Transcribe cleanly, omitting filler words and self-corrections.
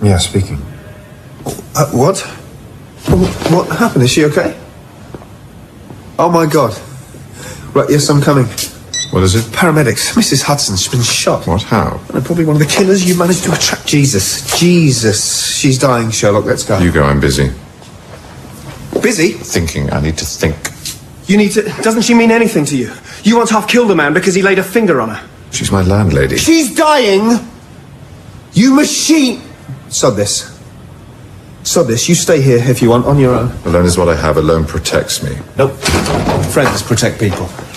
Yeah, speaking. What? What happened? Is she okay? Oh my God. Right, yes, I'm coming. What is it? Paramedics. Mrs. Hudson, she's been shot. What? How? Probably one of the killers. You managed to attract Jesus. Jesus. She's dying, Sherlock. Let's go. You go, I'm busy. Busy? Thinking. I need to think. You need to... Doesn't she mean anything to you? You once half killed a man because he laid a finger on her. She's my landlady. She's dying! You machine... Sod this. Sod this. You stay here if you want, on your own. Alone is what I have. Alone protects me. Nope. Friends protect people.